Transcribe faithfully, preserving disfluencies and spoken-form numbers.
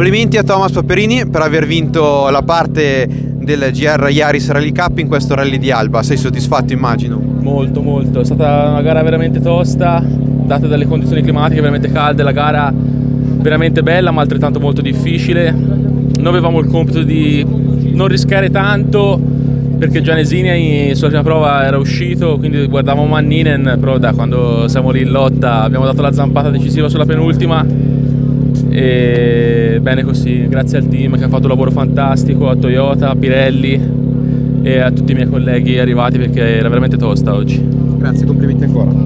Complimenti a Thomas Paperini per aver vinto la parte del G R Yaris Rally Cup in questo rally di Alba. Sei soddisfatto, immagino? Molto, molto. È stata una gara veramente tosta, date dalle condizioni climatiche veramente calde, la gara veramente bella ma altrettanto molto difficile. Noi avevamo il compito di non rischiare tanto perché Gianesini sulla prima prova era uscito, quindi guardavamo Manninen, però da quando siamo lì in lotta abbiamo dato la zampata decisiva sulla penultima e bene così, grazie al team che ha fatto un lavoro fantastico, a Toyota, a Pirelli e a tutti i miei colleghi arrivati perché era veramente tosta oggi. Grazie, complimenti ancora.